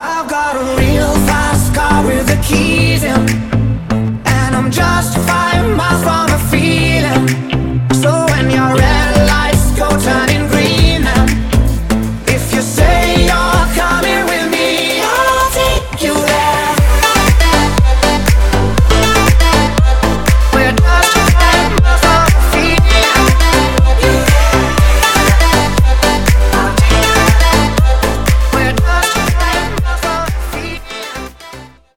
I've got a real fast car with the keys in, and I'm just fine.